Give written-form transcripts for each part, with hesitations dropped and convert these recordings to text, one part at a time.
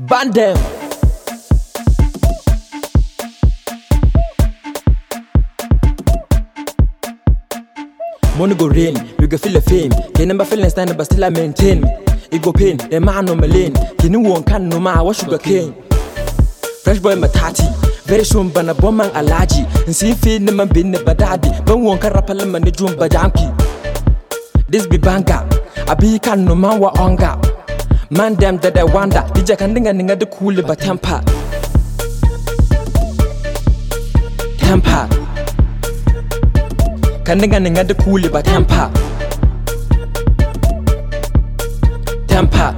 Ban them. Money go rain, we go feel the fame. Can never feel stand but still I maintain. It go pain, the man on my lane. Can you won't can no matter what sugar cane. Fresh boy matati, very soon ban a bomb man allergy. And see feed them and bin the badadi. But won't carapala man the drum bajanki. This be banga, I be can no man wa onga. Man them that I wonder, DJ can ding and the cool but temper. Temper. Kandinga ninga de cool but temper. Temper.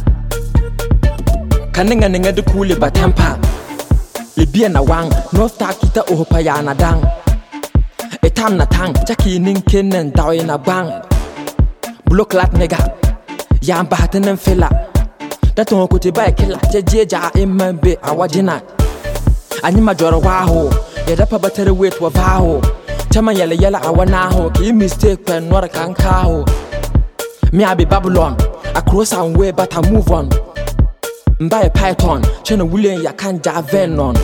Kandinga ninga de cool but temper. Libya na wang, North Takita ohopaya na dang. Etam na tang, Jackie ninkin and dawi na bang. Block lat nigga, yam bahaten and fella. That one could buy killer, Jeja in my bit, our dinner. Anima jora waho, yadapa battery weight wa vaho. Chama yala yala awanaho, ki mistake pen nora kankaho. Me I be Babylon, I cross and way but I move on. Buy a python, channel William ya can venon.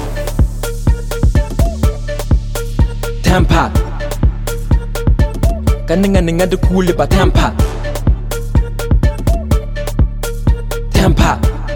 Temper. Kaninga ninga de cool but temper. Temper.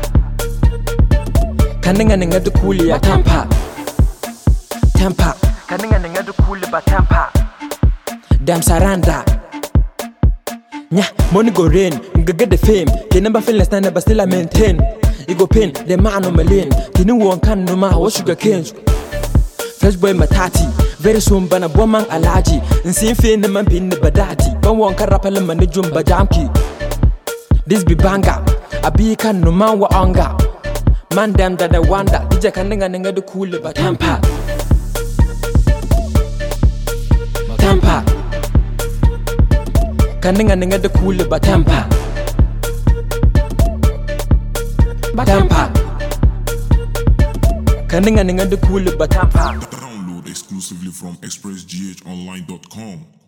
Kaninga ninga de cool ya temper. Temper. Kaninga ninga de cool but temper. Damn saranda. Nya, money go rain, get the fame. Can never feel stand but still I maintain. It go pain, the man on my lane. Can you won't can no matter what sugar cane. Fresh boy matati, very soon ban a woman allergy. And see fin the man pin the badati. But one carapala man the jumba jamki. This be banga, I be can no man wa onga. Man damn that I wonder, DJ Kaninga ninga de cool but temper. Temper. Kaninga ninga de cool but temper. Temper. Kaninga ninga de cool but temper. Download exclusively from expressghonline.com.